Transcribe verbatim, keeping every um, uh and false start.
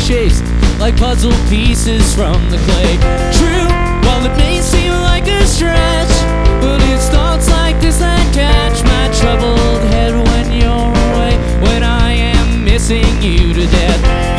shapes like puzzle pieces from the clay. True, while it may seem like a stretch, but it's thoughts like this that catch my troubled head when you're away, when I am missing you to death.